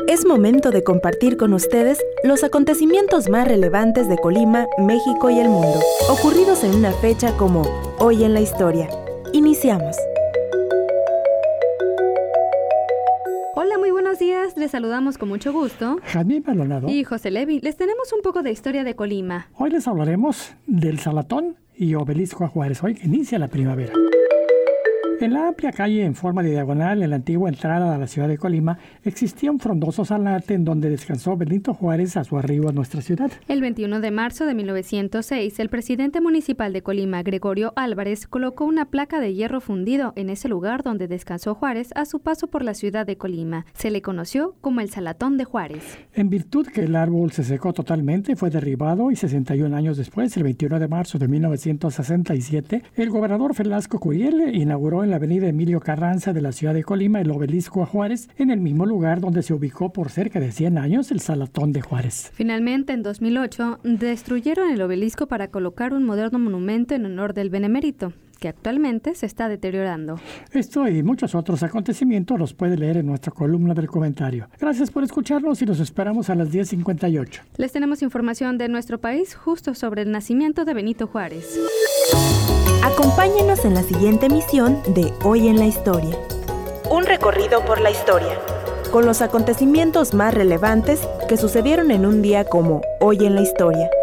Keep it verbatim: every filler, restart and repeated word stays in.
Es momento de compartir con ustedes los acontecimientos más relevantes de Colima, México y el mundo, ocurridos en una fecha como Hoy en la Historia. Iniciamos. Hola, muy buenos días. Les saludamos con mucho gusto. Jaime Maldonado Y José Levi. Les tenemos un poco de historia de Colima. Hoy les hablaremos del Salatón y Obelisco a Juárez. Hoy inicia la primavera. En la amplia calle en forma de diagonal en la antigua entrada a la ciudad de Colima existía un frondoso zanate en donde descansó Benito Juárez a su arribo a nuestra ciudad. El veintiuno de marzo de mil novecientos seis, el presidente municipal de Colima, Gregorio Álvarez, colocó una placa de hierro fundido en ese lugar donde descansó Juárez a su paso por la ciudad de Colima. Se le conoció como el Salatón de Juárez. En virtud que el árbol se secó totalmente, fue derribado y sesenta y un años después, el veintiuno de marzo de mil novecientos sesenta y siete, el gobernador Velasco Curiel inauguró en la avenida Emilio Carranza de la ciudad de Colima el Obelisco a Juárez, en el mismo lugar donde se ubicó por cerca de cien años el Salatón de Juárez. Finalmente, en dos mil ocho, destruyeron el obelisco para colocar un moderno monumento en honor del benemérito, que actualmente se está deteriorando. Esto y muchos otros acontecimientos los puede leer en nuestra columna del comentario. Gracias por escucharnos y los esperamos a las diez cincuenta y ocho. Les tenemos información de nuestro país justo sobre el nacimiento de Benito Juárez. Acompáñenos en la siguiente emisión de Hoy en la Historia. Un recorrido por la historia, con los acontecimientos más relevantes que sucedieron en un día como Hoy en la Historia.